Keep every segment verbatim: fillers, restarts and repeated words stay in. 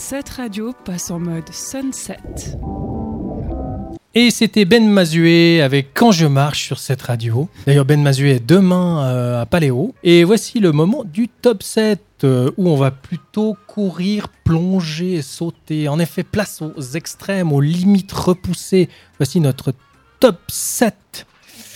Cette radio passe en mode sunset. Et c'était Ben Mazué avec Quand je marche sur cette radio. D'ailleurs, Ben Mazué est demain euh, à Paléo. Et voici le moment du top sept euh, où on va plutôt courir, plonger, sauter. En effet, place aux extrêmes, aux limites repoussées. Voici notre top sept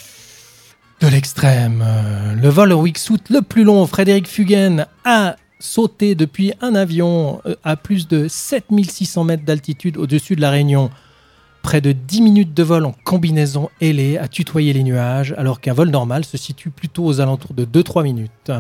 de l'extrême. Euh, le vol au wingsuit le plus long, Frédéric Fugain, a sauté depuis un avion euh, à plus de sept mille six cents mètres d'altitude au-dessus de la Réunion. Près de dix minutes de vol en combinaison ailée à tutoyer les nuages, alors qu'un vol normal se situe plutôt aux alentours de deux à trois minutes.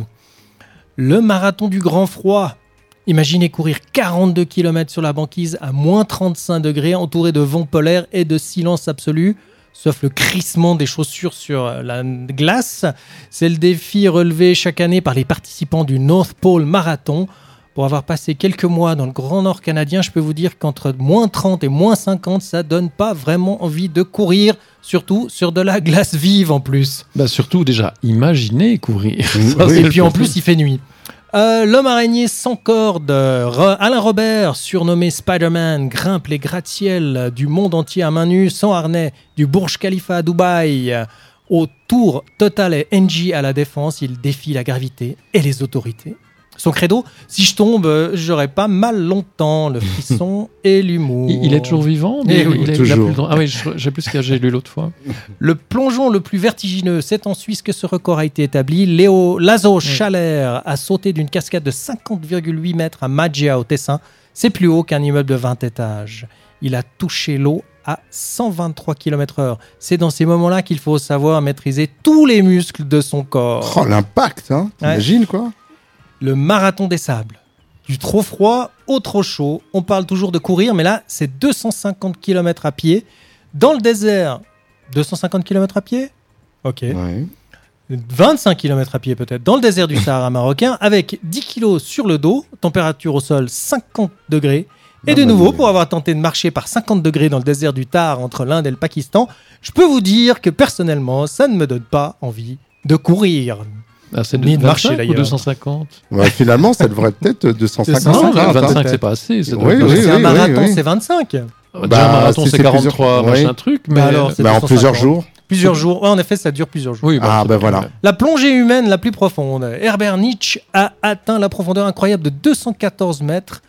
Le marathon du grand froid. Imaginez courir quarante-deux kilomètres sur la banquise à moins trente-cinq degrés, entouré de vent polaire et de silence absolu, sauf le crissement des chaussures sur la glace. C'est le défi relevé chaque année par les participants du North Pole Marathon. Pour avoir passé quelques mois dans le Grand Nord canadien, je peux vous dire qu'entre moins trente et moins cinquante, ça donne pas vraiment envie de courir, surtout sur de la glace vive en plus. Bah surtout déjà, imaginez courir. Ça, oui, et puis en plus, il fait nuit. Euh, l'homme araignée sans corde, Re- Alain Robert, surnommé Spider-Man, grimpe les gratte-ciel du monde entier à main nue, sans harnais, du Burj Khalifa à Dubaï, au Tour Total et Engie à la Défense. Il défie la gravité et les autorités. Son credo, si je tombe, j'aurai pas mal longtemps, le frisson et l'humour. Il, il est toujours vivant, mais Eh oui, il est, toujours. il a plus le droit. Ah oui, je- j'ai plus ce que j'ai lu l'autre fois. Le plongeon le plus vertigineux, c'est en Suisse que ce record a été établi. Léo Lazo Schaller a sauté d'une cascade de cinquante virgule huit mètres à Maggia au Tessin. C'est plus haut qu'un immeuble de vingt étages. Il a touché l'eau à cent vingt-trois kilomètres heure. C'est dans ces moments-là qu'il faut savoir maîtriser tous les muscles de son corps. Oh, l'impact, hein. T'imagines, quoi. Le marathon des sables. Du trop froid au trop chaud. On parle toujours de courir, mais là, c'est deux cent cinquante kilomètres à pied. Dans le désert, deux cent cinquante kilomètres à pied ? Ok. Ouais. vingt-cinq kilomètres à pied peut-être. Dans le désert du Sahara marocain, avec dix kilos sur le dos, température au sol cinquante degrés. Et Ah de bah nouveau, oui. pour avoir tenté de marcher par cinquante degrés dans le désert du Thar entre l'Inde et le Pakistan, je peux vous dire que personnellement, ça ne me donne pas envie de courir. Ah, c'est Ni de marcher, vingt-cinq ou d'ailleurs. deux cent cinquante. Ouais, finalement, ça devrait peut-être deux cent cinquante. deux cent Non, cinquante, vingt-cinq, peut-être. c'est pas assez. Ça doit Oui, être- oui, c'est un oui, marathon, oui. c'est vingt-cinq. Déjà, Bah, un marathon, si c'est c'est quarante-trois, plusieurs- machin oui. truc. Mais Bah alors, c'est Bah, en deux cent plusieurs cinquante. jours. Plusieurs jours. Ouais, en effet, ça dure plusieurs jours. Oui, Ah, c'est bah pas voilà. mal. La plongée humaine la plus profonde. Herbert Nietzsche a atteint la profondeur incroyable de deux cent quatorze mètres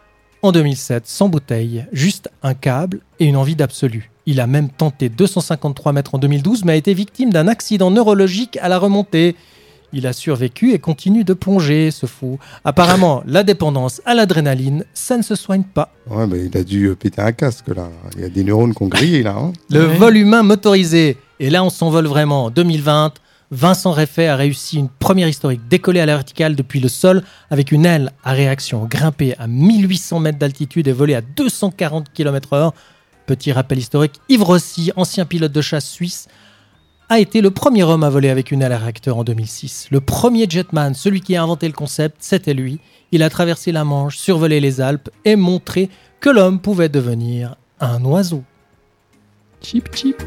en deux mille sept, sans bouteille, juste un câble et une envie d'absolu. Il a même tenté deux cent cinquante-trois mètres en deux mille douze, mais a été victime d'un accident neurologique à la remontée. Il a survécu et continue de plonger, ce fou. Apparemment, la dépendance à l'adrénaline, ça ne se soigne pas. Ouais, mais il a dû euh, péter un casque, là. Il y a des neurones qui ont grillé, là. Hein. Le Ouais. vol humain motorisé. Et là, on s'envole vraiment. En deux mille vingt, Vincent Reffet a réussi une première historique, décoller à la verticale depuis le sol avec une aile à réaction, grimper à mille huit cents mètres d'altitude et voler à deux cent quarante kilomètres heure. Petit rappel historique, Yves Rossi, ancien pilote de chasse suisse, a été le premier homme à voler avec une aile à réacteur en deux mille six. Le premier jetman, celui qui a inventé le concept, c'était lui. Il a traversé la Manche, survolé les Alpes et montré que l'homme pouvait devenir un oiseau. Chip, chip.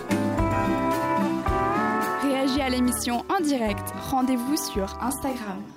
Réagis à l'émission en direct. Rendez-vous sur Instagram.